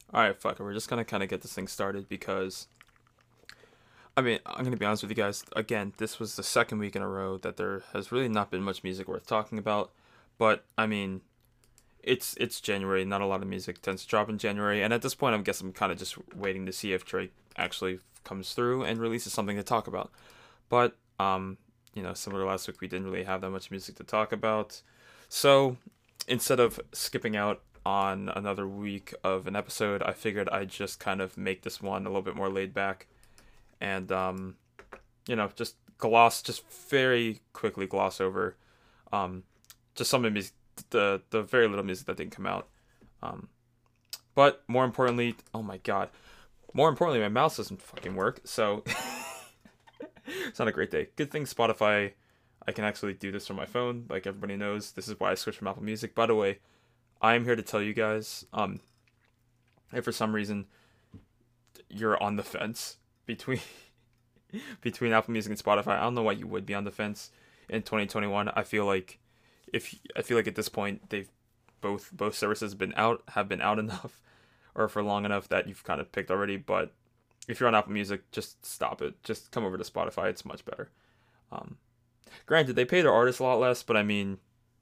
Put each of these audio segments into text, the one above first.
Alright, fuck it. We're just gonna kind of get this thing started because, I mean, I'm gonna be honest with you guys. Again, this was the second week in a row that there has really not been much music worth talking about. But, I mean, it's January. Not a lot of music tends to drop in January. And at this point, I guess I'm kind of just waiting to see if Drake actually comes through and releases something to talk about. But, similar to last week, we didn't really have that much music to talk about. So, instead of skipping out on another week of an episode, I figured I'd just kind of make this one a little bit more laid back and just very quickly gloss over just some of the very little music that didn't come out. But more importantly, oh my god, my mouse doesn't fucking work, so it's not a great day. Good thing Spotify, I can actually do this from my phone. Like everybody knows, this is why I switched from Apple Music. By the way, I am here to tell you guys, if for some reason you're on the fence between Apple Music and Spotify, I don't know why you would be on the fence in 2021. I feel like at this point they've both services have been out enough or for long enough that you've kind of picked already. But if you're on Apple Music, just stop it. Just come over to Spotify. It's much better. Granted, they pay their artists a lot less, but I mean,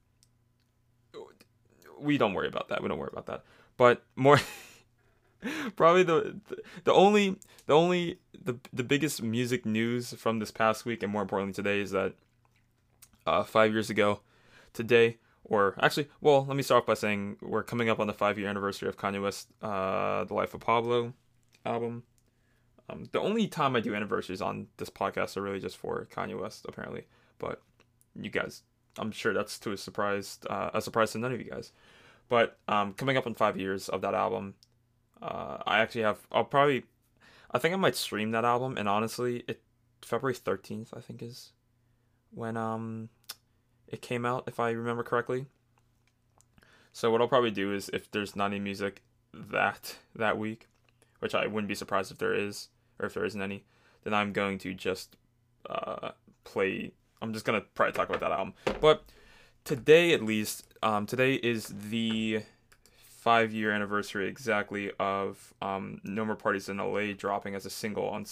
we don't worry about that. But more, probably the biggest music news from this past week, and more importantly today, is that 5 years ago today, or actually, well, let me start off by saying we're coming up on the 5-year anniversary of Kanye West, The Life of Pablo album. The only time I do anniversaries on this podcast are really just for Kanye West, apparently. But you guys, I'm sure that's a surprise to none of you guys. But coming up on 5 years of that album, I think I might stream that album. And honestly, February 13th, I think, is when it came out, if I remember correctly. So what I'll probably do is, if there's not any music that week, which I wouldn't be surprised if there is, or if there isn't any, then I'm going to just I'm just going to probably talk about that album. But today, at least, today is the 5-year anniversary exactly of No More Parties in LA dropping as a single on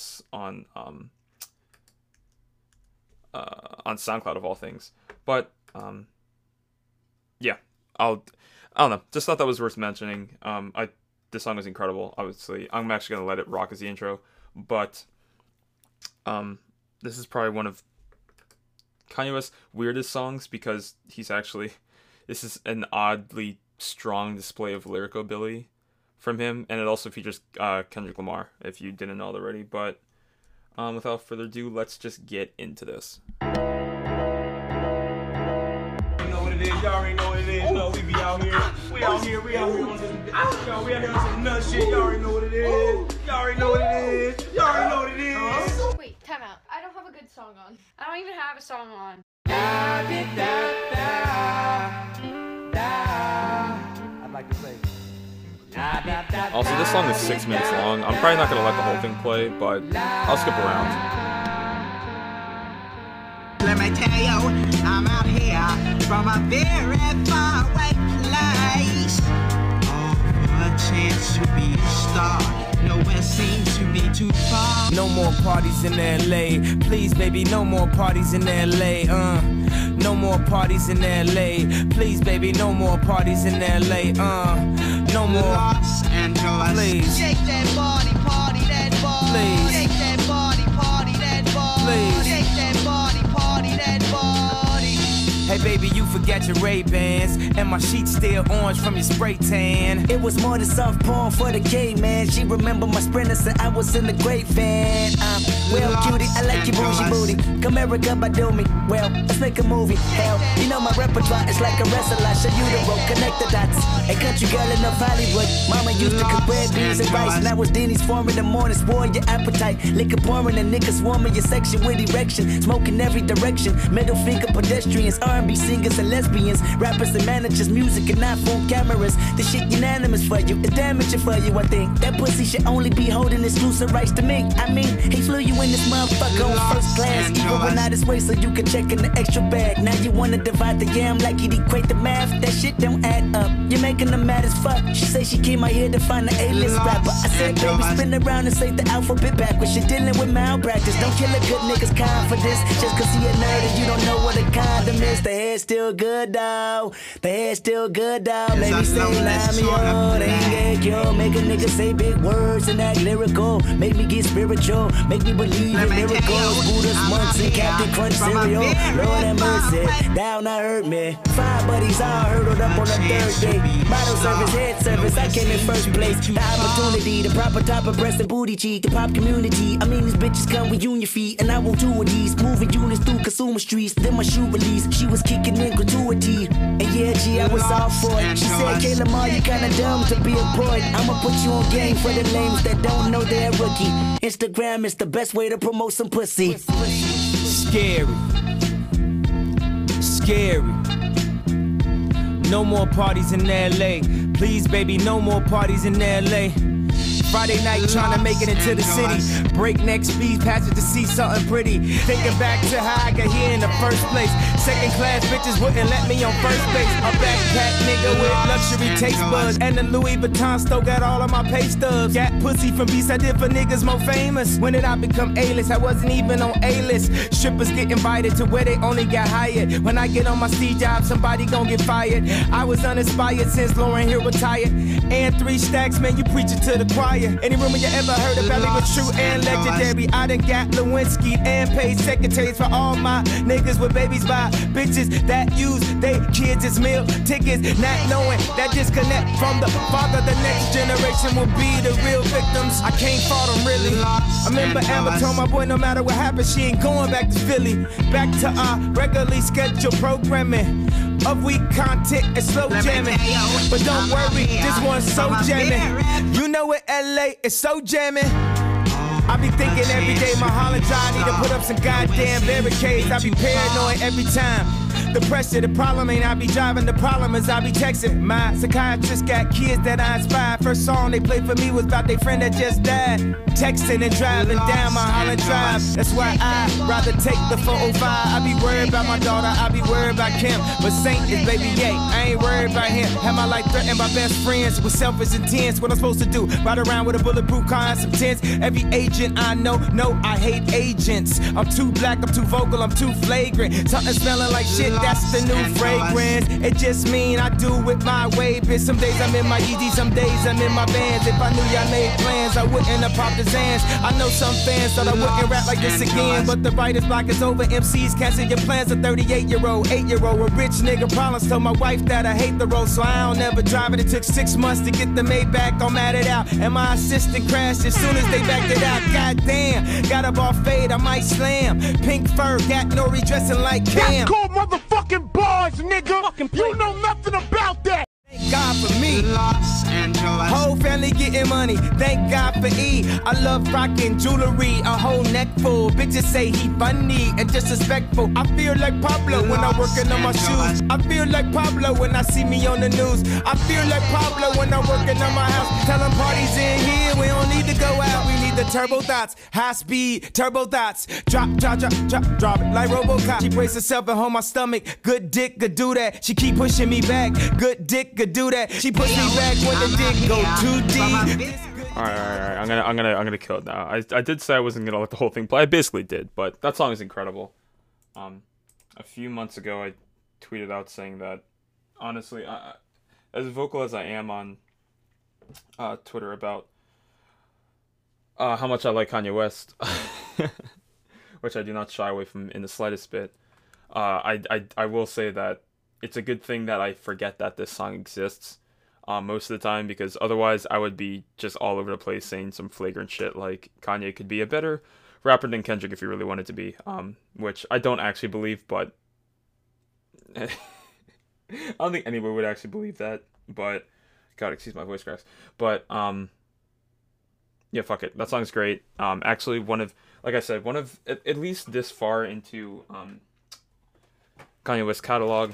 SoundCloud of all things. But yeah, I don't know. Just thought that was worth mentioning. This song is incredible. Obviously, I'm actually gonna let it rock as the intro. But this is probably one of Kanye West's weirdest songs because this is an oddly strong display of lyrical ability from him, and it also features Kendrick Lamar, if you didn't know already. But without further ado, let's just get into this. Y'all already know what it is. You know, we be out here. We out here on some nut shit. Y'all already know what it is. Wait, time out. I don't have a good song on. I don't even have a song on. I'd like to say. Also, this song is 6 minutes long. I'm probably not gonna let the whole thing play, but I'll skip around. Let me tell you, I'm out here from a very far away place. All for a chance to be a star. Nowhere seems to be too far. No more parties in LA. Please, baby, no more parties in LA. No more parties in LA. Please, baby, no more parties in LA. No more. Los Angeles. Please. Shake that body, party that body. Please. Shake that body, party that body. Please. Shake that body, party that body. Hey baby, you forgot your Ray-Bans, and my sheets still orange from your spray tan. It was more than soft porn for the gay man. She remember my sprinter said I was in the great van. Well, cutie, I like your bougie booty. Come America, by do me. Well, let's make a movie. Hell, you know my repertoire is like a wrestler. I show you the road, connect the dots. A country girl in North Hollywood. Mama used to cook red beans and rice. Now it's Denny's form in the morning, swore your appetite. Liquor pouring and niggas swarming your section with erection. Smoking every direction. Middle finger pedestrians, R&B singers and lesbians. Rappers and managers, music and iPhone cameras. The shit unanimous for you. It's damaging for you, I think. That pussy should only be holding exclusive rights to me. I mean, he flew you in this motherfucker on first class. Even went out his way so you could check in the extra bag. Now you wanna divide the yam like you'd equate the math. That shit don't add up. You're making them mad as fuck. She say she came out here to find an A-list rapper. I said, baby, spin around and say the alphabet backwards. You're dealing with malpractice. Don't kill a good nigga's confidence just cause he a nerd and you don't know what a condom is. The hair's still good, though. The hair's still good, though. Maybe say Lamio, they ain't get yo. Make a nigga say big words and act lyrical. Make me get spiritual. Make me believe in miracles. Buddha's months and Captain Crunch cereal. Lord have mercy. Down I hurt me. 5 buddies all hurdled up on the 3rd day. Model service, head service. I came in first place. The opportunity, the proper type of breast and booty cheek. The pop community. I mean, these bitches come with union feet. And I want 2 of these. Moving units through consumer streets. Then my shoe release. She was kicking in gratuity. And yeah, G, I was all for it. She said, Kayla Ma, you kinda dumb to be a poet. I'ma put you on game for the lames that don't know they're a rookie. Instagram is the best way to promote some pussy. Scary. Scary. No more parties in LA. Please, baby, no more parties in LA. Friday night trying to make it into the city. Breakneck speed, passage to see something pretty. Thinking back to how I got here in the first place. Second class bitches wouldn't let me on first base. A backpack nigga with luxury taste buds. And the Louis Vuitton still got all of my pay stubs. Got pussy from beats I did for niggas more famous. When did I become A-list? I wasn't even on A-list. Strippers get invited to where they only got hired. When I get on my Steve job, somebody gon' get fired. I was uninspired since Lauren Hill retired. And 3 stacks, man, you preaching to the choir. Any rumor you ever heard about me was true and legendary. I done got Lewinsky and paid secretaries for all my niggas with babies by bitches that use they kids as meal tickets. Not knowing that disconnect from the father, the next generation will be the real victims. I can't fault them really. I remember Amber told my boy no matter what happens, she ain't going back to Philly. Back to our regularly scheduled programming of weak content and slow jamming. But don't worry, this one's so jamming. You know what, LA is so jamming. I be thinking every day my Holland Drive need to put up some goddamn barricades. I be paranoid every time. The pressure, the problem ain't I be driving. The problem is I be texting. My psychiatrist got kids that I inspired. First song they played for me was about their friend that just died. Texting and driving down my Holland Drive. That's why I rather take the 405. I be worried about my daughter, I be worried about Kim. But Saint is baby yay, I ain't worried about him. Have my life threatened by best friends with selfish intents. What I'm supposed to do? Ride around with a bulletproof car and some tents. Every agent I know, no, I hate agents. I'm too black, I'm too vocal, I'm too flagrant. Something smelling like shit, that's the new fragrance. It just mean I do it my way, bitch. Some days I'm in my Yeezy, some days I'm in my Vans. If I knew y'all made plans, I wouldn't have popped the Zans. I know some fans thought I wouldn't rap like this again, but the writer's block is over. MCs cancel your plans. A 38-year-old, 8-year-old, a rich nigga problems. Told my wife that I hate the road, so I don't ever drive it. It took 6 months to get the Maybach, I'm at it out. And my assistant crashed as soon as they backed it out. Goddamn, got a ball fade, I might slam. Pink fur, got Nori dressing like Cam. That's called motherfucking bars, nigga. You know nothing about that. Thank God for me. Los Angeles. Whole family getting money. Thank God for E. I love rocking jewelry, a whole neck full. Bitches say he funny and disrespectful. I feel like Pablo when I'm working on my shoes. I feel like Pablo when I see me on the news. I feel like Pablo when I'm working on my house. Tell them parties in here, we don't need to go out. We need the turbo thoughts, high speed turbo thoughts. Drop, drop, drop, drop, drop it like RoboCop. She brace herself and hold my stomach. Good dick could do that. She keep pushing me back. Good dick could do that. She pushed me back when the dick go too deep. All right. I'm gonna kill it now. I did say I wasn't gonna let the whole thing play. I basically did, but that song is incredible. A few months ago, I tweeted out saying that honestly, as vocal as I am on Twitter about how much I like Kanye West, which I do not shy away from in the slightest bit, I will say that it's a good thing that I forget that this song exists most of the time, because otherwise I would be just all over the place saying some flagrant shit like Kanye could be a better rapper than Kendrick if he really wanted to be, which I don't actually believe, but I don't think anyone would actually believe that, but God, excuse my voice cracks, but yeah, fuck it, that song's great. Actually one of at least this far into Kanye West's catalog,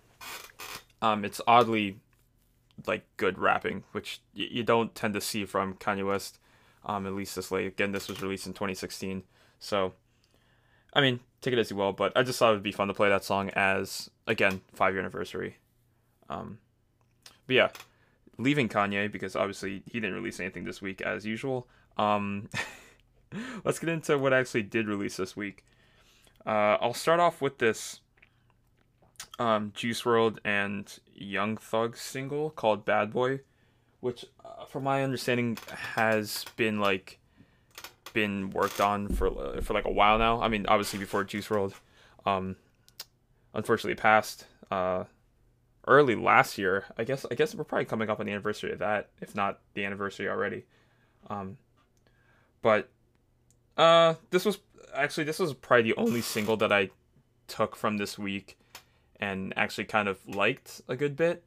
it's oddly like good rapping, which you don't tend to see from Kanye West, at least this late. Again, this was released in 2016, so I mean, take it as you will, but I just thought it would be fun to play that song as, again, 5-year anniversary. But yeah, leaving Kanye because obviously he didn't release anything this week as usual. Let's get into what I actually did release this week. I'll start off with this Juice WRLD and Young Thug single called Bad Boy, which from my understanding has been worked on for like a while now. I mean, obviously before Juice WRLD unfortunately passed early last year. I guess we're probably coming up on the anniversary of that, if not the anniversary already. But this was probably the only single that I took from this week and actually kind of liked a good bit.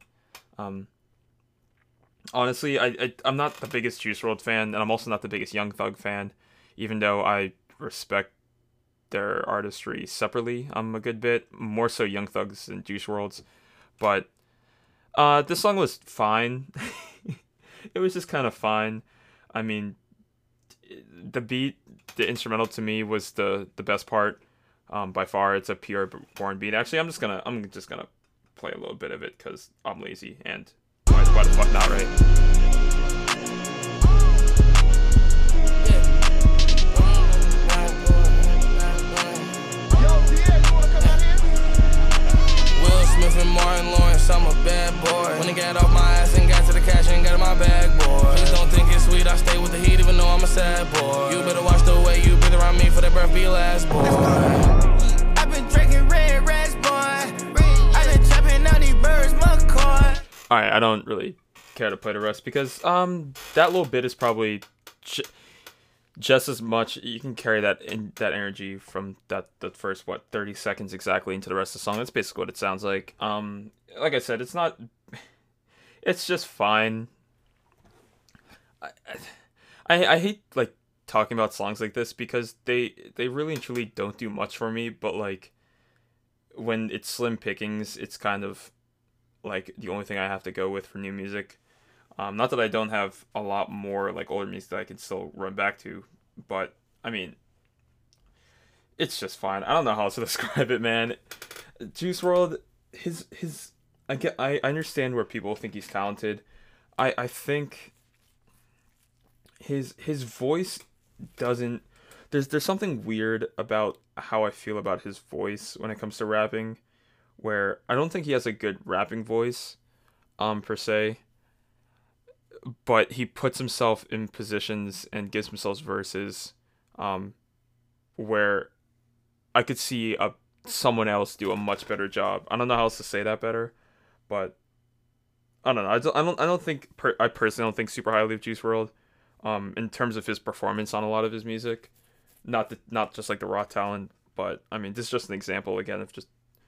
Honestly, I'm not the biggest Juice WRLD fan, and I'm also not the biggest Young Thug fan, even though I respect their artistry separately a good bit, more so Young Thug's than Juice WRLD's. But this song was fine. It was just kind of fine. I mean, the beat, the instrumental to me was the best part by far. It's a pure born beat. Actually, I'm just gonna play a little bit of it because I'm lazy and why the fuck not, right? Smith and Martin Lawrence, I'm a bad boy. When I got off my ass and got to the cash and got in my bag, boy. Please don't think it's sweet, I stay with the heat even though I'm a sad boy. You better watch the way you breathe around me for that breath be last, boy. I've been drinking red rats, boy. I've been chopping out these birds, McCoy. Alright, I don't really care to play the rest because that little bit is probably just as much. You can carry that energy from the first 30 seconds exactly into the rest of the song. That's basically what it sounds like. Like I said, it's just fine. I hate like talking about songs like this because they really and truly don't do much for me, but like when it's slim pickings, it's kind of like the only thing I have to go with for new music. Not that I don't have a lot more like older music that I can still run back to, but I mean, it's just fine. I don't know how else to describe it, man. Juice WRLD, I understand where people think he's talented. I think his voice doesn't. There's something weird about how I feel about his voice when it comes to rapping, where I don't think he has a good rapping voice, per se. But he puts himself in positions and gives himself verses where I could see someone else do a much better job. I don't know how else to say that better, but I don't know. I personally don't think super highly of Juice WRLD in terms of his performance on a lot of his music. Not just like the raw talent, but I mean, this is just an example again of just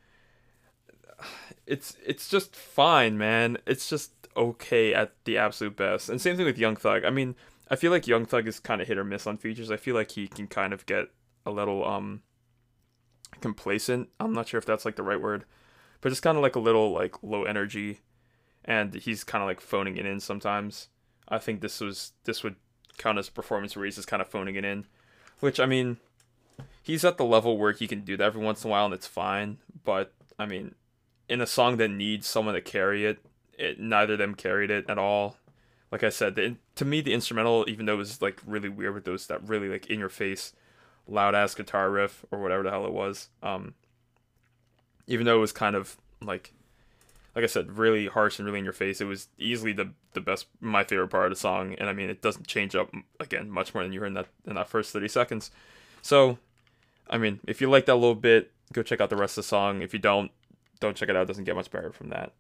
it's just fine, man. It's just okay at the absolute best. And same thing with Young Thug. I mean, I feel like Young Thug is kind of hit or miss on features. I feel like he can kind of get a little complacent. I'm not sure if that's like the right word, but just kind of like a little like low energy, and he's kind of like phoning it in sometimes. I think this would count as a performance where he's just kind of phoning it in, which I mean, he's at the level where he can do that every once in a while and it's fine. But I mean, in a song that needs someone to carry it, neither of them carried it at all. Like I said, to me, the instrumental, even though it was like really weird with that really like in your face, loud ass guitar riff or whatever the hell it was, even though it was kind of like I said, really harsh and really in your face, it was easily the best, my favorite part of the song. And I mean, it doesn't change up again much more than you heard in that first 30 seconds. So, I mean, if you like that little bit, go check out the rest of the song. If you don't check it out. It doesn't get much better from that.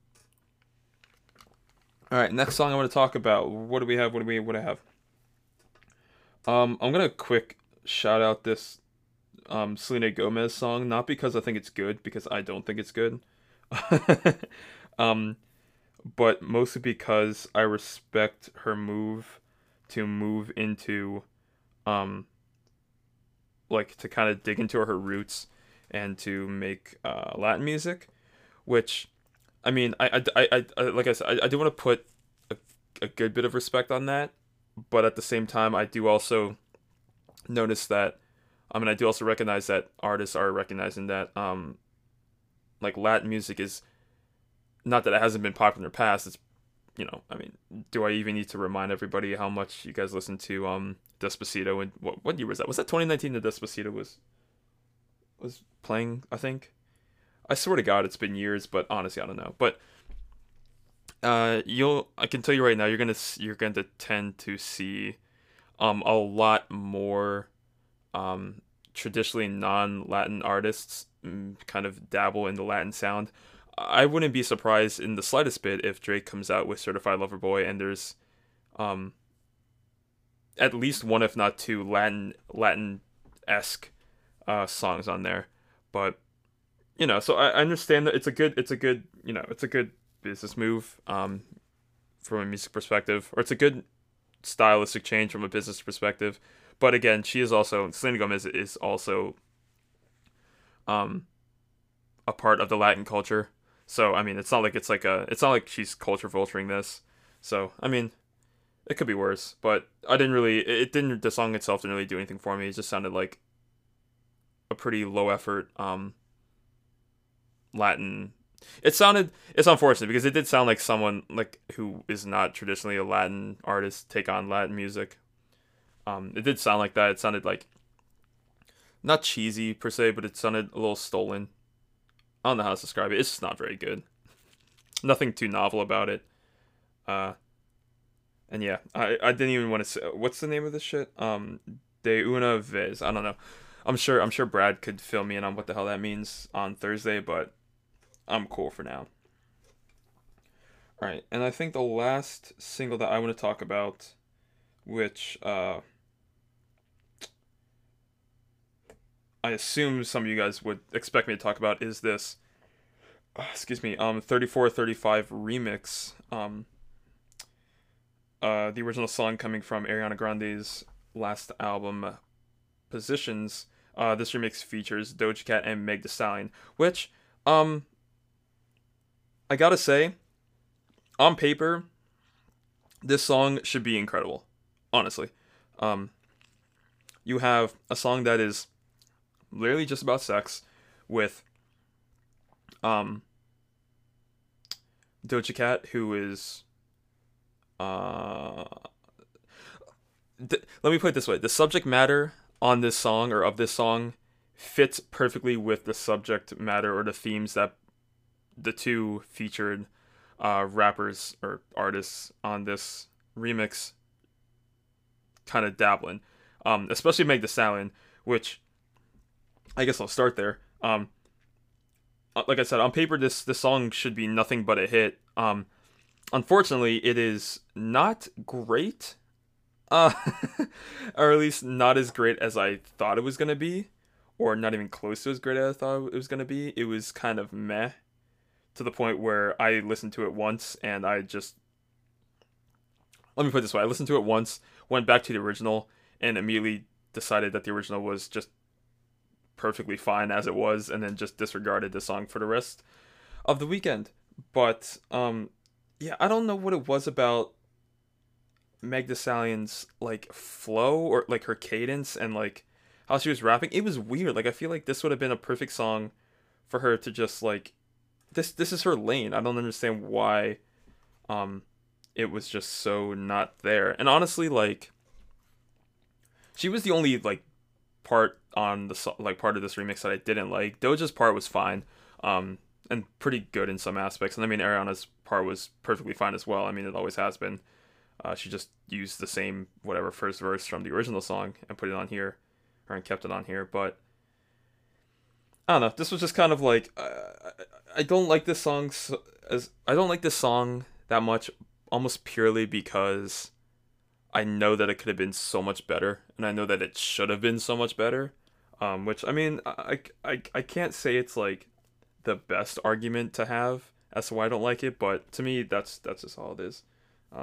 All right, next song I want to talk about. What do we have? What do I have? I'm gonna quick shout out this Selena Gomez song, not because I think it's good, because I don't think it's good, but mostly because I respect her move to move into, like to kind of dig into her roots and to make Latin music, which, I mean, I like I said, I do want to put a good bit of respect on that, but at the same time, I do also notice that, I mean, I do also recognize that artists are recognizing that, like, Latin music is, not that it hasn't been popular in the past, it's, you know, I mean, do I even need to remind everybody how much you guys listened to Despacito? And what year was that? Was that 2019 that Despacito was playing? I think. I swear to God, it's been years, but honestly, I don't know. But I can tell you right now, you're gonna tend to see a lot more traditionally non-Latin artists kind of dabble in the Latin sound. I wouldn't be surprised in the slightest bit if Drake comes out with Certified Lover Boy and there's at least one, if not two, Latin-esque songs on there. But you know, so I understand that it's a good business move from a music perspective, or it's a good stylistic change from a business perspective. But again, Selena Gomez is also a part of the Latin culture. So I mean, it's not like she's culture vulturing this. So I mean, it could be worse. But the song itself didn't really do anything for me. It just sounded like a pretty low effort Latin. It's unfortunate because it did sound like someone like who is not traditionally a Latin artist take on Latin music. It did sound like that. It sounded like not cheesy per se, but it sounded a little stolen. I don't know how to describe it. It's just not very good. Nothing too novel about it. And yeah, I didn't even want to say what's the name of this shit. De una vez. I don't know. I'm sure Brad could fill me in on what the hell that means on Thursday, but I'm cool for now. Alright, and I think the last single that I want to talk about, which I assume some of you guys would expect me to talk about, is this 3435 remix. The original song coming from Ariana Grande's last album, Positions. This remix features Doja Cat and Meg Thee Stallion, which I gotta say, on paper, this song should be incredible. Honestly, you have a song that is literally just about sex with Doja Cat, who is let me put it this way: the subject matter on this song, or of this song, fits perfectly with the subject matter or the themes that the two featured rappers or artists on this remix kind of dabble in, especially Meg Thee Stallion, which I guess I'll start there. Like I said, on paper, this song should be nothing but a hit. Unfortunately, it is not great, or at least not as great as I thought it was gonna be, or not even close to as great as I thought it was gonna be. It was kind of meh, to the point where I listened to it once and let me put it this way: I listened to it once, went back to the original, and immediately decided that the original was just perfectly fine as it was, and then just disregarded the song for the rest of the weekend. But yeah, I don't know what it was about Meg Thee Stallion's like flow, or like her cadence, and like how she was rapping. It was weird. Like, I feel like this would have been a perfect song for her to just like, this is her lane. I don't understand why it was just so not there. And honestly, like, she was the only like part on the part of this remix that I didn't like. Doja's part was fine, and pretty good in some aspects. And I mean, Ariana's part was perfectly fine as well. I mean, it always has been. She just used the same whatever first verse from the original song and put it on here, and kept it on here. But I don't know. This was just kind of like, I don't like this song I don't like this song that much, almost purely because I know that it could have been so much better, and I know that it should have been so much better. Which, I mean, I can't say it's like the best argument to have as to why I don't like it, but to me, that's just all it is.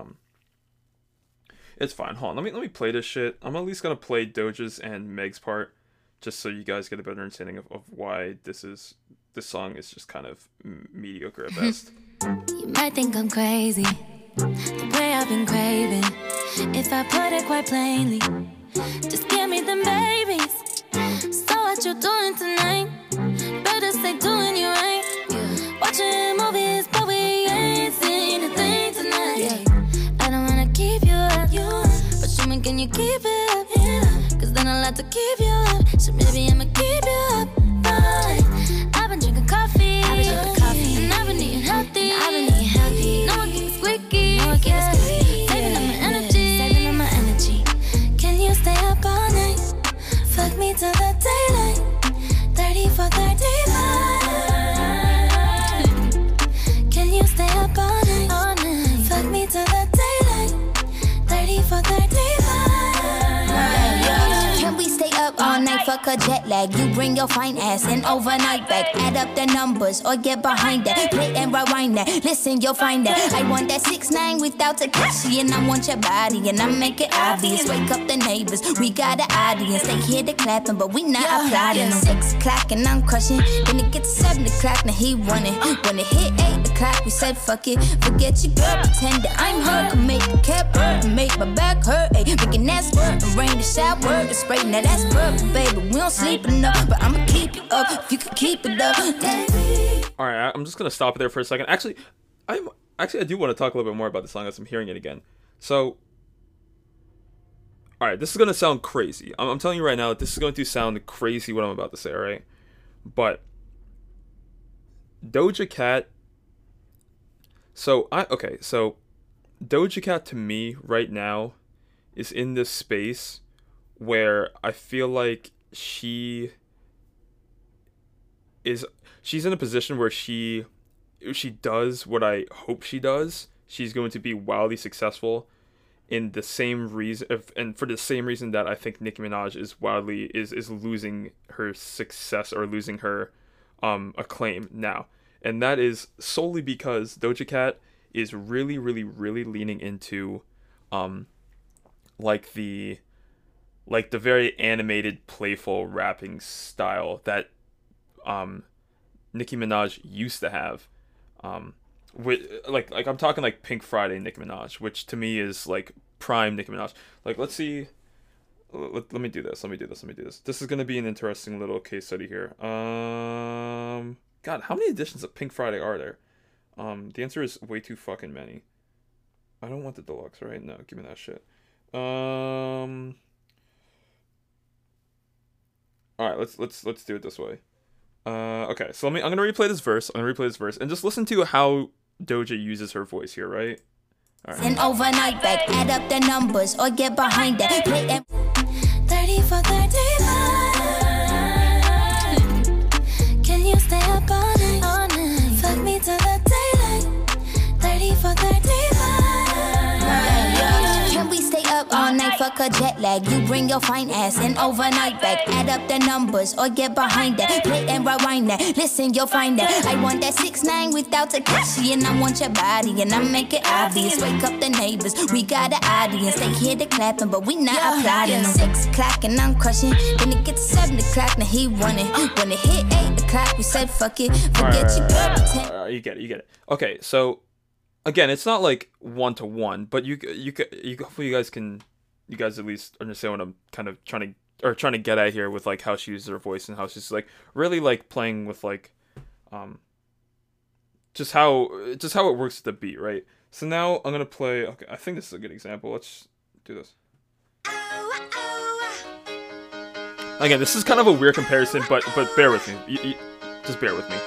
It's fine. Hold on, let me play this shit. I'm at least gonna play Doja's and Meg's part, just so you guys get a better understanding of why this song is just kind of mediocre at best. You might think I'm crazy, the way I've been craving. If I put it quite plainly, just give me them babies. So what you doing tonight? Better stay doing you right. Watching movies, but we ain't seen a thing tonight. can you keep it up? Yeah. Cause then I'll have to keep you up. So maybe I'ma keep you up. Fine. I've been drinking coffee. And I've been eating healthy. No one keeps squeaky. Saving up my energy. Can you stay up all night? Fuck me till the daylight. 30 for 35. Can you stay up all night? Fuck me till the daylight. 30 for 35. Can we stay up all night? Fuck a jet lag. You bring your fine ass and overnight back. Add up the numbers or get behind that. Play and rewind that. Listen, you'll find that. I want that 6ix9ine without Tekashi, and I want your body, and I make it obvious. Wake up the neighbors. We got an audience. They hear the clapping, but we not applauding. 6 o'clock and I'm crushing. Then it gets 7 o'clock, now he running. When it hit 8 o'clock, we said fuck it. Forget your girl, pretend that I'm her. Can make the cap hurt and make my back hurt. Ay, making that squirt and rain the shower and spray. Now that's perfect, baby. We don't sleep enough, but I'ma keep you up if you can keep it up. All right, I'm just gonna stop it there for a second. Actually, I do want to talk a little bit more about the song as I'm hearing it again. So, all right, this is gonna sound crazy. I'm telling you right now that this is going to sound crazy what I'm about to say. All right, but Doja Cat. So Doja Cat to me right now is in this space where I feel like she's in a position where she does what I hope she does. She's going to be wildly successful in the same reason, and for the same reason that I think Nicki Minaj is losing her success or losing her acclaim now. And that is solely because Doja Cat is really, really, really leaning into like the very animated, playful rapping style that Nicki Minaj used to have. With like I'm talking like Pink Friday Nicki Minaj, which to me is like prime Nicki Minaj. Like, let's see. Let me do this. This is gonna be an interesting little case study here. God, how many editions of Pink Friday are there? The answer is way too fucking many. I don't want the deluxe, right? No, give me that shit. All right, let's do it this way. Okay, so I'm gonna replay this verse. And just listen to how Doja uses her voice here, right? All right. And overnight back, add up the numbers or get behind that. Play and 30 for 35. Can you stay up all night? Fuck me till the daylight. 30 for 35. Can we stay up all night? Fuck a jet lag. You bring your fine ass and overnight back. Add up the numbers or get behind that. Play and rewind that. Listen, you'll find that. I want that 6ix9ine without Tekashi, and I want your body, and I make it obvious. Wake up the neighbors. We got an audience. They hear the clapping, but we not applauding. 6 o'clock and I'm crushing. Then it gets 7 o'clock, now he running. When it hit 8 o'clock, we said fuck it. Forget your girl, pretend. You get it. Okay, so again, it's not like 1-to-1, but you hopefully you guys at least understand what I'm kind of trying to get at here with like how she uses her voice and how she's like really like playing with like just how it works with the beat, right? So now I'm gonna play. Okay, I think this is a good example. Let's do this. Again, this is kind of a weird comparison, but bear with me. Just bear with me.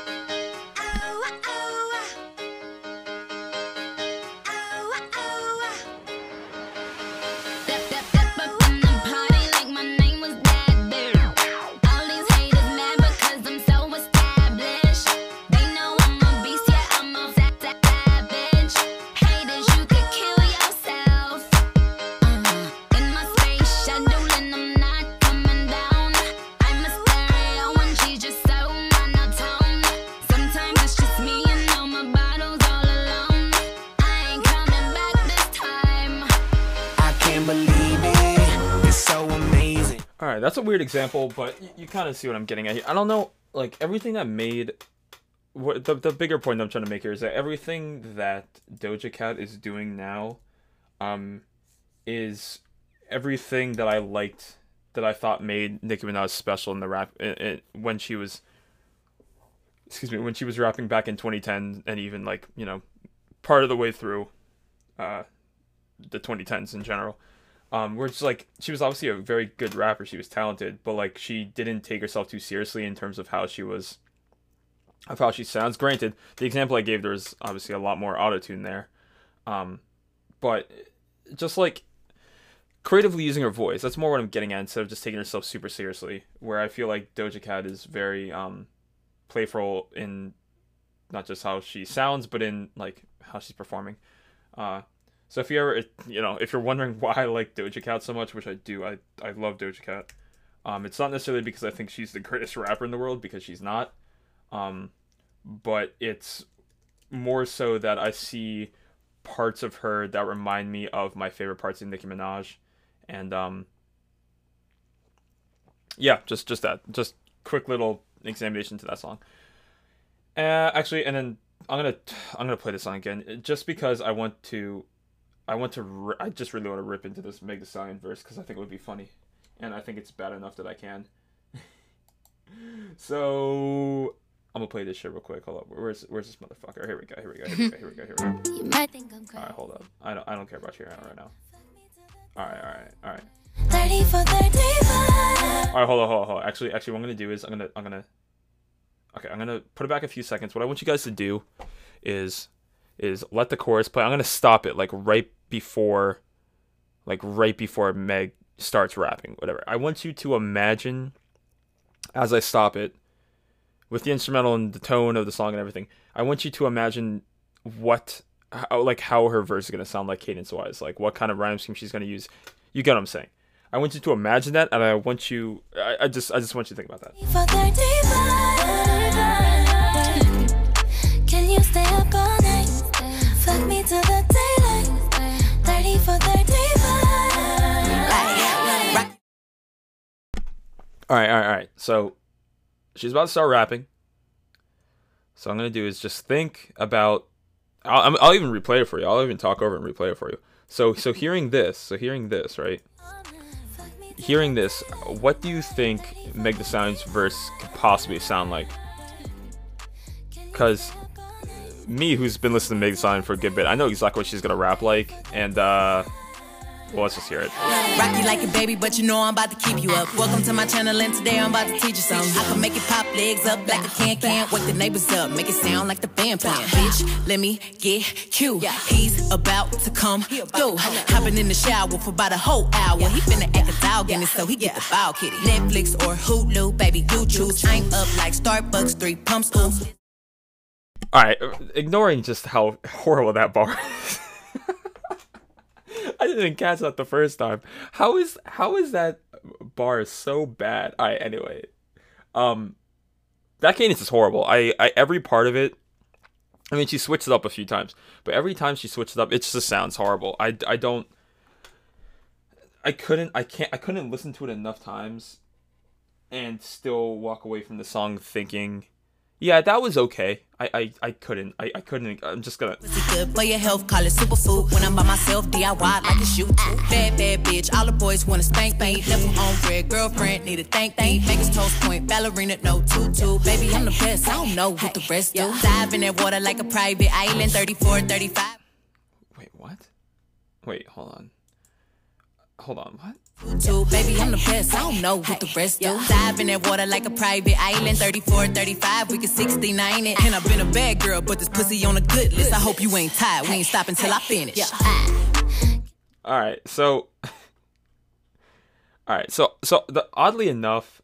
Alright, that's a weird example, but you kind of see what I'm getting at here. I don't know, like, everything that made... The bigger point I'm trying to make here is that everything that Doja Cat is doing now is everything that I liked, that I thought made Nicki Minaj special in the rap... when she was rapping back in 2010, and even, like, you know, part of the way through the 2010s in general. Where it's like she was obviously a very good rapper, she was talented, but like she didn't take herself too seriously in terms of how she sounds. Granted, the example I gave there is obviously a lot more auto-tune there, but just like creatively using her voice, that's more what I'm getting at, instead of just taking herself super seriously, where I feel like Doja Cat is very playful in not just how she sounds, but in like how she's performing. So if you ever, if you're wondering why I like Doja Cat so much, which I do, I love Doja Cat. It's not necessarily because I think she's the greatest rapper in the world, because she's not. But it's more so that I see parts of her that remind me of my favorite parts of Nicki Minaj. And yeah, just that. Just quick little examination to that song. Actually, and then I'm gonna play this song again, just because I just really want to rip into this Meg Thee Stallion verse, because I think it would be funny, and I think it's bad enough that I can. So I'm gonna play this shit real quick. Hold up, where's this motherfucker? Here we go. You might think I'm crazy. All right, hold up. I don't care about you right now. All right. 30 for 35. All right, hold on. Actually, what I'm gonna do is I'm gonna put it back a few seconds. What I want you guys to do is let the chorus play. I'm gonna stop it like right before Meg starts rapping, whatever. I want you to imagine, as I stop it, with the instrumental and the tone of the song and everything, I want you to imagine how her verse is gonna sound, like cadence wise, like what kind of rhyme scheme she's gonna use. You get what I'm saying? I want you to imagine that, and I just want you to think about that. For 35. Can you stay up all night? Fuck me to the daylight. 30 for 35. All right. So she's about to start rapping. So what I'm gonna do is just think about. I'll even replay it for you. I'll even talk over and replay it for you. So hearing this, right? Hearing this, what do you think Meg Thee Stallion's verse could possibly sound like? Because me, who's been listening to Meg Thee Stallion for a good bit, I know exactly what she's gonna rap like, and well, let's just hear it. Rock you like a baby, but you know I'm about to keep you up. Welcome to my channel, and today I'm about to teach you something. I can make it pop legs up like a can. Wake the neighbors up, make it sound like the band playing. Bitch, let me get cute. He's about to come through. Hopping in the shower for about a whole hour. He finna act a dog in it, so he get the foul kitty. Netflix or Hulu, baby, you choose. I'm up like Starbucks, 3 pumps, ooh. Alright, ignoring just how horrible that bar is. I didn't catch that the first time. How is that bar so bad? Alright, anyway. That cadence is horrible. I every part of it, I mean, she switched it up a few times, but every time she switched it up, it just sounds horrible. I couldn't listen to it enough times and still walk away from the song thinking, yeah, that was okay. I couldn't. I'm just gonna. Good for your health, call it superfood. When I'm by myself, DIY like a shoot. Bad bitch, all the boys wanna spank me. Left them on red, girlfriend need a thank me. Vegas toast point, ballerina, no tutu. Baby, I'm the best. I don't know what the rest do. Dive in that water like a private island. 34, 35. Wait, what? Wait, hold on, what? Baby, I'm the best. I don't know what the rest do. Dive in that water like a private island. 34, 35, we can 69 it. And I've been a bad girl, but this pussy on a good list. I hope you ain't tired. We ain't stopping till I finish. Alright, so oddly enough,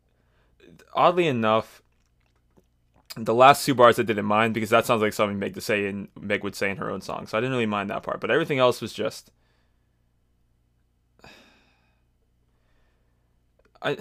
the last 2 bars I didn't mind, because that sounds like something Meg would say in her own song. So I didn't really mind that part, but everything else was just. I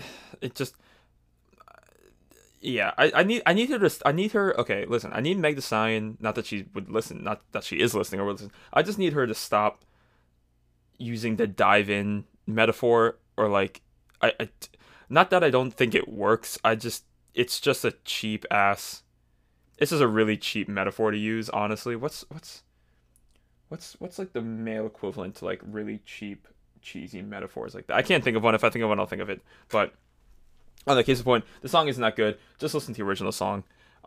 need her. Okay, listen. I need Meg Thee Stallion. Not that she would listen. Not that she is listening or would listen. I just need her to stop using the dive in metaphor, or like, not that I don't think it works. It's just a cheap ass. This is a really cheap metaphor to use. Honestly, what's like the male equivalent to like really cheap, cheesy metaphors like that? I can't think of one. If I think of one, I'll think of it. But on the case of point, the song isn't that good. Just listen to the original song.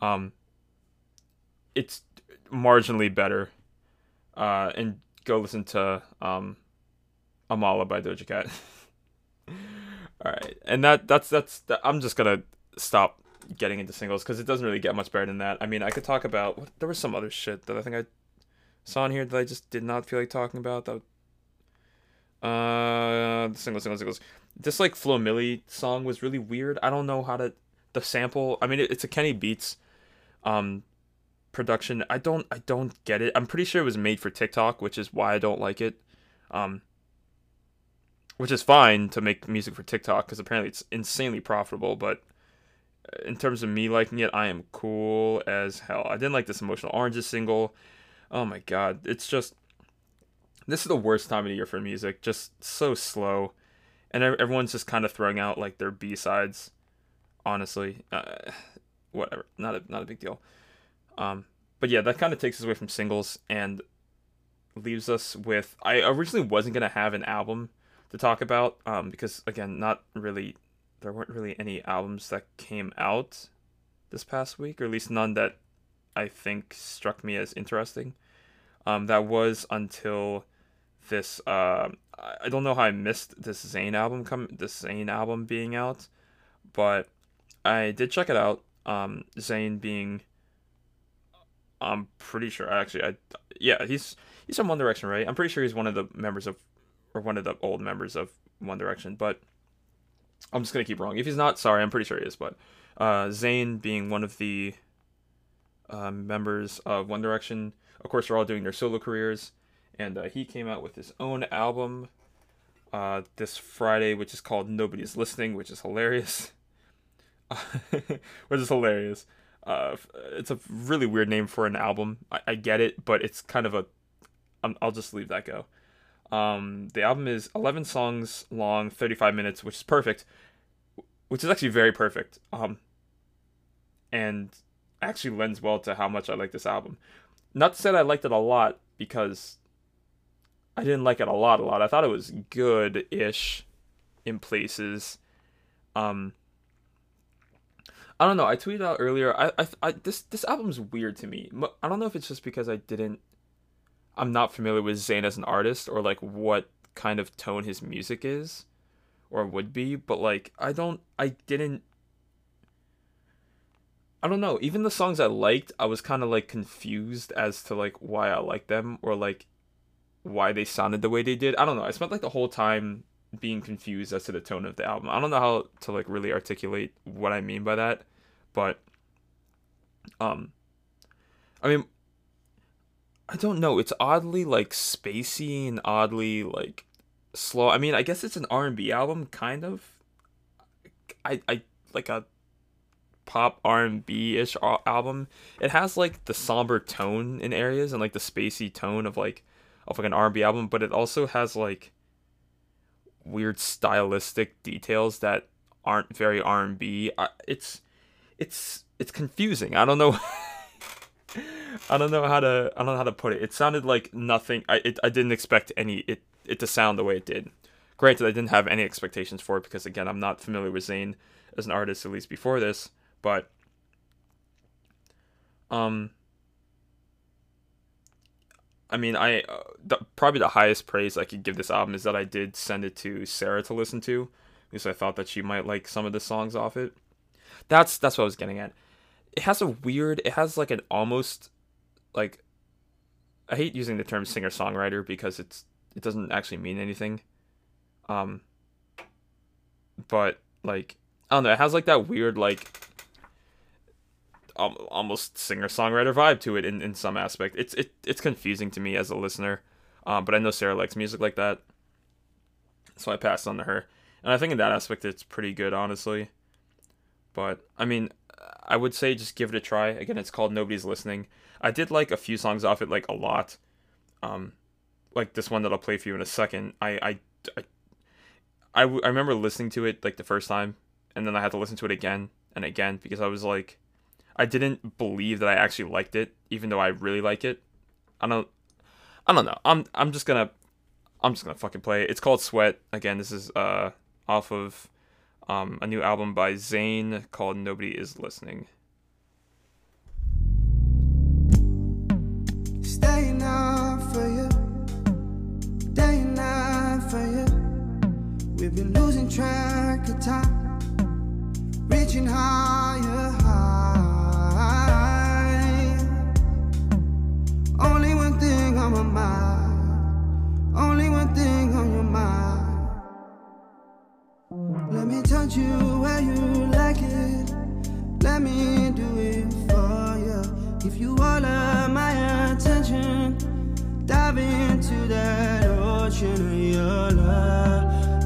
It's marginally better. And go listen to Amala by Doja Cat. All right, and that's I'm just gonna stop getting into singles because it doesn't really get much better than that. I mean, I could talk about there was some other shit that I think I saw in here that I just did not feel like talking about. Singles. This like Flo Milli song was really weird. I don't know how to the sample. I mean, it's a Kenny Beats production. I don't get it. I'm pretty sure it was made for TikTok, which is why I don't like it. Which is fine to make music for TikTok because apparently it's insanely profitable. But in terms of me liking it, I am cool as hell. I didn't like this Emotional Oranges single. Oh my god, it's just this is the worst time of the year for music. Just so slow, and everyone's just kind of throwing out like their B-sides. Honestly, whatever, not a big deal. But yeah, that kind of takes us away from singles and leaves us with. I originally wasn't gonna have an album to talk about, because again, there weren't really any albums that came out this past week, or at least none that I think struck me as interesting. That was until this. I don't know how I missed this Zayn album being out, but I did check it out. Zayn being, I'm pretty sure he's from One Direction, right? I'm pretty sure he's one of the old members of One Direction, but I'm just gonna keep wrong. If he's not, sorry, I'm pretty sure he is. But Zayn being one of the members of One Direction, of course, they're all doing their solo careers, and he came out with his own album this Friday, which is called Nobody's Listening, which is hilarious. It's a really weird name for an album. I get it, but it's kind of I'll just leave that go. The album is 11 songs long, 35 minutes, which is perfect, which is actually very perfect. And actually lends well to how much I like this album. Not to say that I liked it a lot, because I didn't like it a lot. I thought it was good-ish in places. I don't know. I tweeted out earlier. This album's weird to me. I don't know if it's just because I'm not familiar with Zayn as an artist, or like what kind of tone his music is or would be, but like I don't know. Even the songs I liked, I was kind of like confused as to like why I liked them, or like why they sounded the way they did. I don't know. I spent like the whole time being confused as to the tone of the album. I don't know how to like really articulate what I mean by that, but I mean, I don't know. It's oddly like spacey and oddly like slow. I mean, I guess it's an R&B album, kind of. I like a pop R&B-ish album. It has like the somber tone in areas and like the spacey tone of like an R&B album, but it also has like weird stylistic details that aren't very R&B. It's confusing. I don't know. I don't know how to put it. It sounded like nothing. I didn't expect it to sound the way it did. Granted, I didn't have any expectations for it because again, I'm not familiar with Zayn as an artist, at least before this. But I mean, probably the highest praise I could give this album is that I did send it to Sarah to listen to, because I thought that she might like some of the songs off it. That's what I was getting at. It has like an almost, like, I hate using the term singer-songwriter because it doesn't actually mean anything. But like, I don't know, it has like that weird like almost singer-songwriter vibe to it in some aspect. It's confusing to me as a listener, but I know Sarah likes music like that, so I passed on to her, and I think in that aspect it's pretty good, honestly. But I mean, I would say just give it a try. Again, it's called Nobody's Listening. I did like a few songs off it, like a lot, like this one that I'll play for you in a second. I remember listening to it like the first time, and then I had to listen to it again and again because I was like, I didn't believe that I actually liked it, even though I really like it. I don't know. I'm just gonna fucking play it. It's called Sweat. Again, this is off of a new album by Zayn called Nobody Is Listening. Staying up for you, staying up for you. We've been losing track of time, reaching higher high. Only one thing on my mind, only one thing on your mind. Let me touch you where you like it, let me do it for you. Give you all of my attention, dive into that ocean of your love.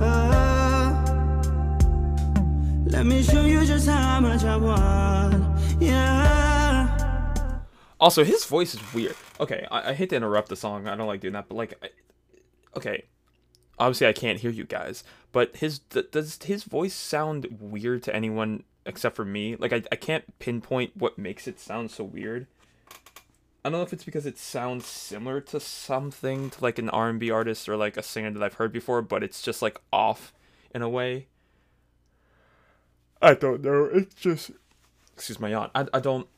Let me show you just how much I want, yeah. Also, his voice is weird. Okay, I hate to interrupt the song. I don't like doing that, but like, okay, obviously I can't hear you guys, but does his voice sound weird to anyone except for me? Like, I can't pinpoint what makes it sound so weird. I don't know if it's because it sounds similar to something, to like an R&B artist or like a singer that I've heard before, but it's just like off in a way. I don't know. It's just, excuse my yawn. I don't.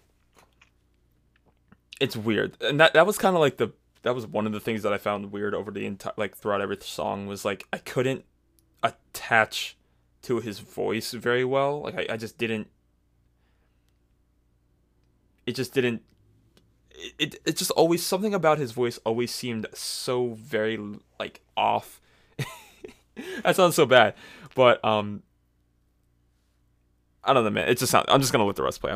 It's weird, and that was kind of like that was one of the things that I found weird over the entire, like, throughout every song, was like I couldn't attach to his voice very well. Like I just didn't. It just didn't. It just always, something about his voice always seemed so very like off. That sounds so bad, but I don't know, man. It just sounds. I'm just gonna let the rest play.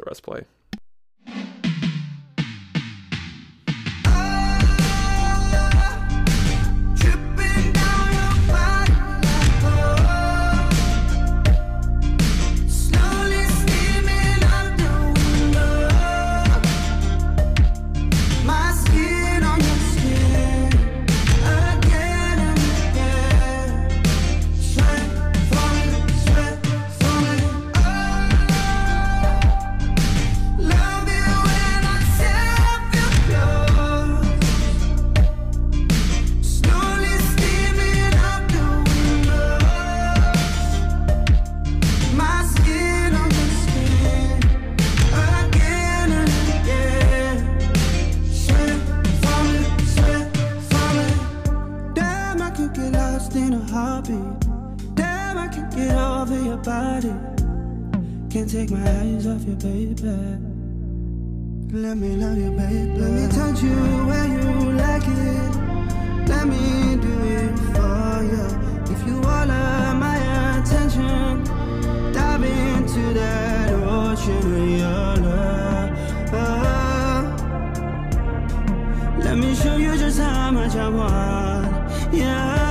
Can't take my eyes off you, baby. Let me love you, baby. Let me touch you where you like it, let me do it for you. Give you all of my attention, dive into that ocean of your love. Let me show you just how much I want, yeah.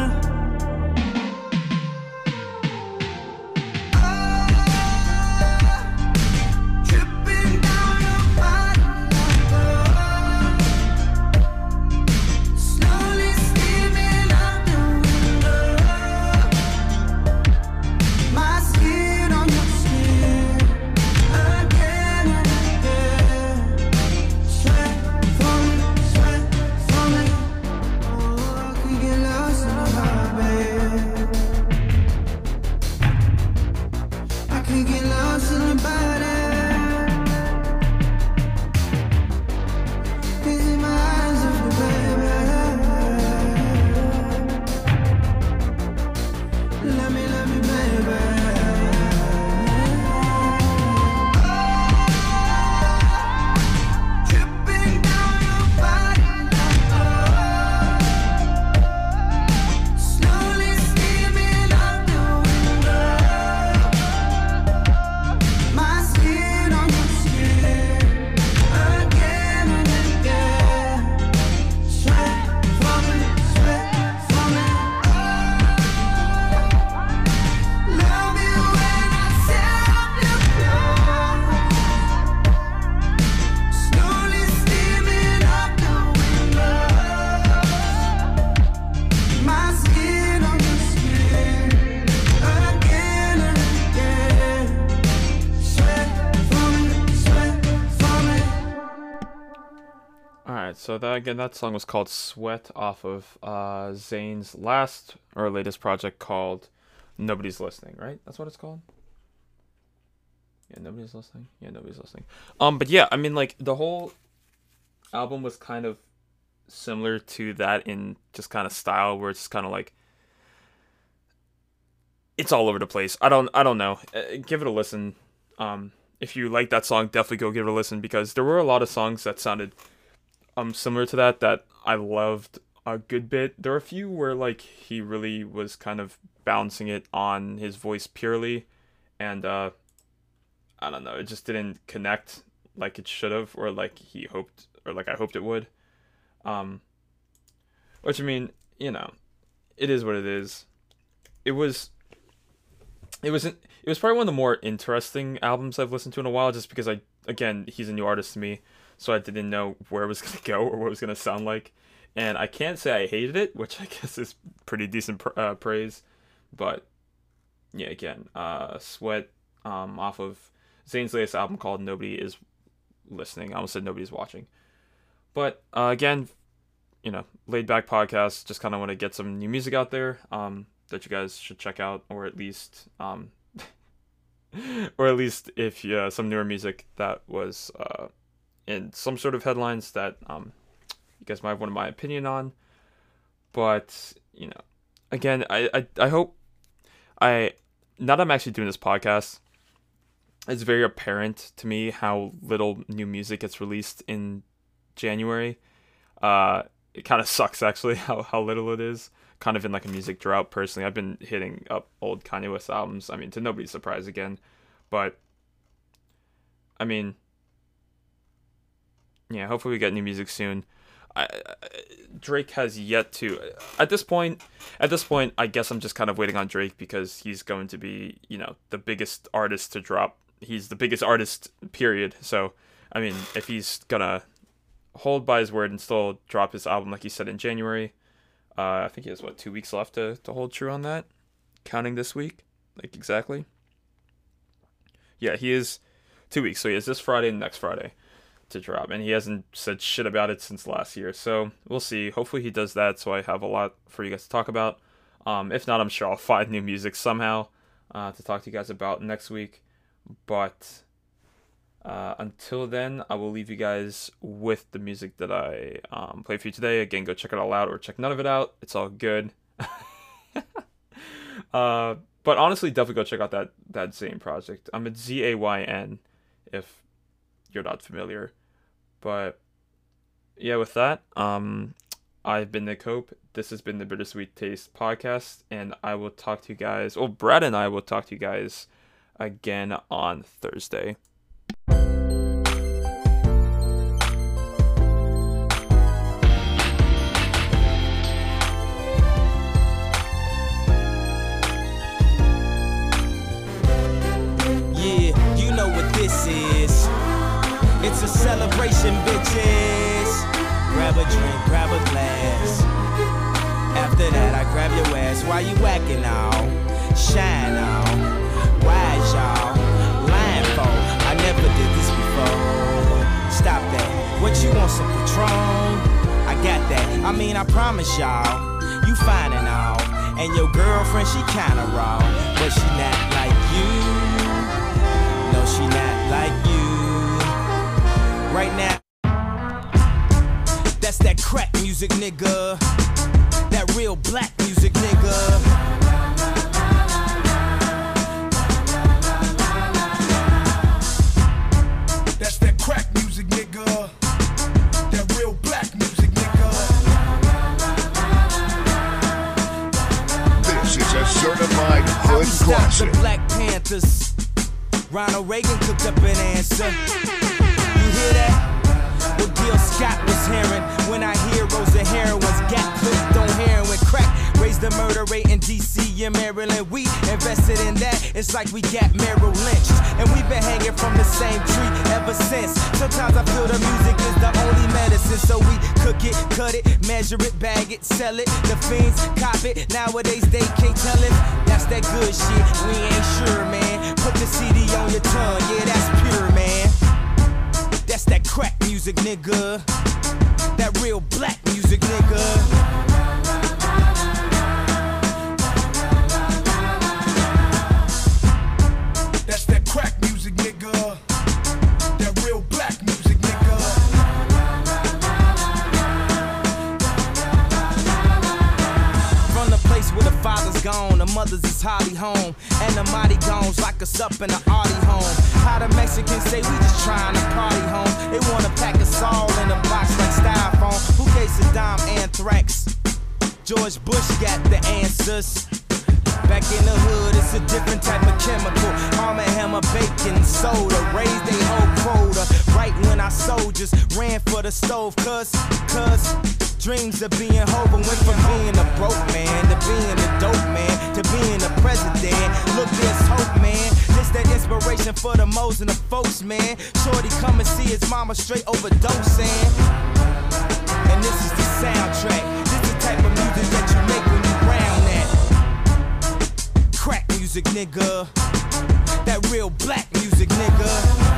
So that song was called Sweat off of Zayn's latest project called Nobody's Listening, right? That's what it's called? Yeah, Nobody's Listening. But yeah, I mean, like, the whole album was kind of similar to that in just kind of style, where it's kind of like, it's all over the place. I don't know. Give it a listen. If you like that song, definitely go give it a listen, because there were a lot of songs that sounded similar to that I loved a good bit. There were a few where like he really was kind of bouncing it on his voice purely, and I don't know, it just didn't connect like it should have, or like he hoped, or like I hoped it would. Which, I mean, you know, it is what it is. It was probably one of the more interesting albums I've listened to in a while, just because he's a new artist to me, so I didn't know where it was going to go or what it was going to sound like. And I can't say I hated it, which I guess is pretty decent praise. But yeah, again, Sweat off of Zayn's latest album called Nobody Is Listening. I almost said Nobody's Watching. But again, you know, laid back podcast. Just kind of want to get some new music out there that you guys should check out, or at least if some newer music that was in some sort of headlines that you guys might have wanted my opinion on. But, you know, again, I hope now that I'm actually doing this podcast, it's very apparent to me how little new music gets released in January. It kind of sucks, actually, how little it is. Kind of in like a music drought, personally. I've been hitting up old Kanye West albums, I mean, to nobody's surprise again. But, I mean, yeah, hopefully we get new music soon. Drake has yet to, at this point, I guess I'm just kind of waiting on Drake, because he's going to be, you know, the biggest artist to drop. He's the biggest artist, period. So, I mean, if he's gonna hold by his word and still drop his album like he said in January, I think he has 2 weeks left to hold true on that, counting this week, like exactly. Yeah, he is 2 weeks, so he has this Friday and next Friday to drop, and he hasn't said shit about it since last year, so we'll see. Hopefully he does that, so I have a lot for you guys to talk about. If not, I'm sure I'll find new music somehow to talk to you guys about next week. But until then, I will leave you guys with the music that I played for you today. Again, go check it all out, or check none of it out. It's all good. But honestly, definitely go check out that Zayn project. It's Zayn, if you're not familiar. But yeah, with that, I've been Nick Hope. This has been the Bittersweet Taste podcast, and I will talk to you guys. Well, Brad and I will talk to you guys again on Thursday. Yeah, you know what this is. It's a celebration, bitches. Grab a drink, grab a glass. After that, I grab your ass. Why you whacking out? Shine out. Wise, y'all. Lying for. I never did this before. Stop that. What you want, some Patron? I got that. I mean, I promise y'all. You fine and all. And your girlfriend, she kinda raw. But she not like you. No, she not like you. Right now, that's that crack music, nigga. That real black music, nigga. That's that crack music, nigga. That real black music, nigga. This is a certified hood classic. The Black Panthers. Ronald Reagan cooked up an answer. You hear that? What Gil Scott was hearing when our heroes and heroines got clipped on heroin crack. Raised the murder rate in DC and Maryland. We invested in that. It's like we got Merrill lynched. And we've been hanging from the same tree ever since. Sometimes I feel the music is the only medicine. So we cook it, cut it, measure it, bag it, sell it. The fiends cop it. Nowadays they can't tell it. That's that good shit. We ain't sure, man. Put the CD on your tongue. Yeah, that's pure, man. That's that crack music, nigga. That real black music, nigga. That's that crack music, nigga. That real black music, nigga. From the place where the father's gone, The mothers is highly home, and the mighty gones like us up in the arty home. How the Mexicans say we just trying to party home. They wanna pack us all in a box like styrofoam. Who gave Saddam anthrax? George Bush got the answers. Back in the hood, it's a different type of chemical. Arm and Hammer, baking soda, raised they whole quota. Right when our soldiers ran for the stove, cuz dreams of being Hova went from being a broke man to being a dope man to being a president. Look, there's hope, man. This that inspiration for the moles and the folks, man. Shorty come and see his mama straight overdosing. And this is the soundtrack. This the type of music that you make when you round that. Crack music, nigga. That real black music, nigga.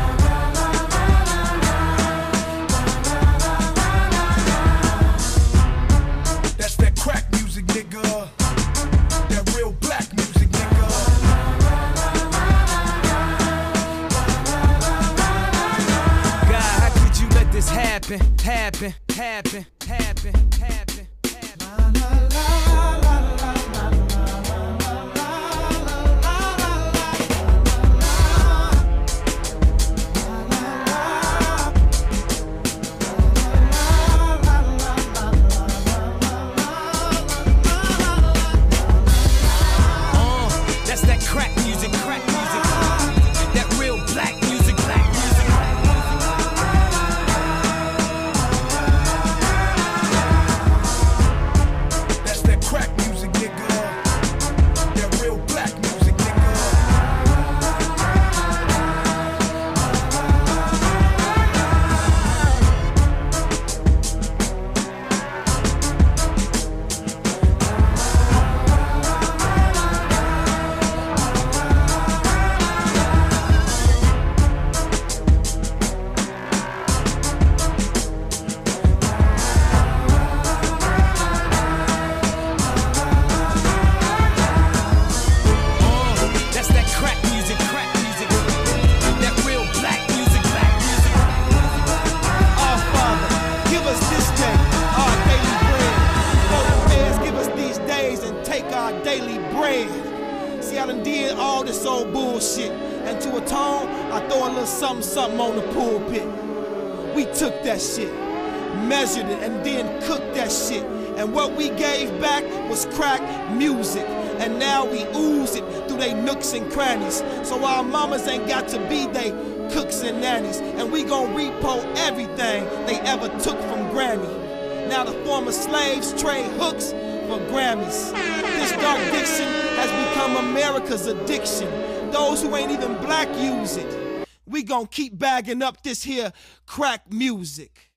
That's that crack music, nigga. That real black music, nigga. God, how could you let this happen? That's that crack music. That real black music. That's that crack music, nigga. That real black music, nigga. That's that crack music. That real black music. Our Father, give us this day our daily bread. Lord, prayers, give us these days and take our daily bread. See, I done did all this old bullshit, and to atone, I throw a little something on the pulpit. We took that shit, measured it, and then cooked that shit. And what we gave back was crack music. And now we ooze it through they nooks and crannies. So our mamas ain't got to be they cooks and nannies. And we gon' repo everything they ever took from Granny. Now the former slaves trade hooks for Grammys. This dark diction has become America's addiction. Those who ain't even black use it. We gon' keep bagging up this here crack music.